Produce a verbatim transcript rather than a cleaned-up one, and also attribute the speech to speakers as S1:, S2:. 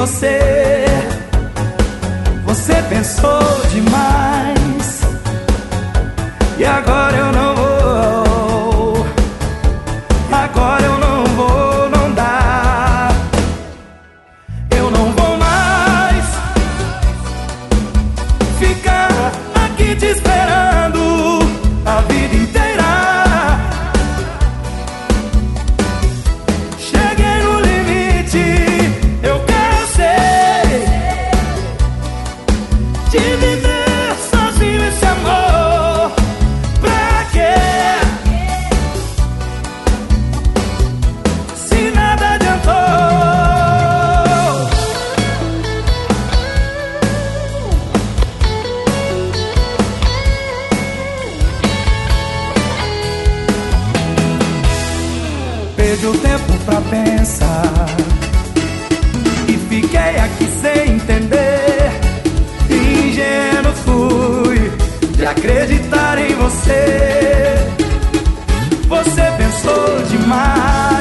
S1: você. Você pensou demais e agora eu não vou. Agora eu não vou, não dá. Eu não vou mais ficar aqui te esperando a vida inteira. Cheguei no limite, eu cansei de viver sozinho esse amor. Pra quê? Se nada adiantou. Perdi o tempo pra pensar e fiquei aqui sem entender. Ingênuo fui de acreditar em você. Você pensou demais